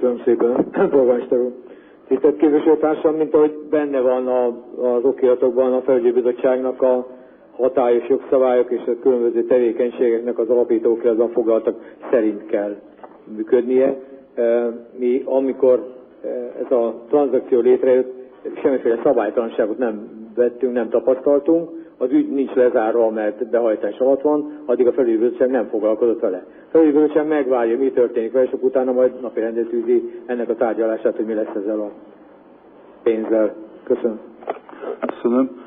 Köszönöm szépen, polgármester úr. Tisztelt képviselőtársam, mint ahogy benne van az okiratokban a felügyelőbizottságnak a hatályos jogszabályok és a különböző tevékenységeknek az alapító okiratban foglaltak szerint kell működnie. Mi, amikor ez a tranzakció létrejött, semmiféle szabálytalanságot nem vettünk, nem tapasztaltunk. Az ügy nincs lezárva, mert behajtás alatt van, addig a felügyelőbizottság nem foglalkozott vele. A felügyelőbizottság megvárja, mi történik vele, és utána majd napirendre tűzi ennek a tárgyalását, hogy mi lesz ezzel a pénzzel. Köszönöm. Köszönöm.